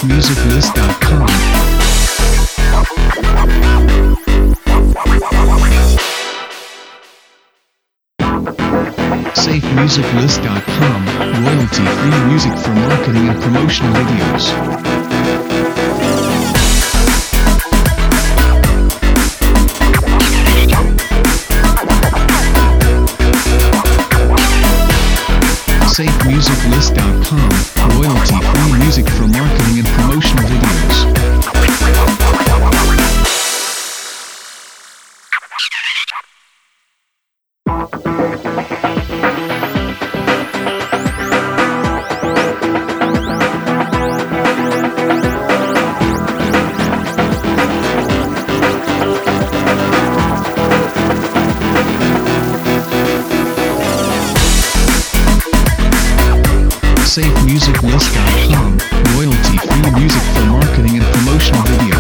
safemusiclist.com. safemusiclist.com, royalty-free music for marketing and promotional videos. safemusiclist.com, royalty-free music for marketing and promotional videos. safemusiclist.com, royalty-free music for marketing and promotional videos.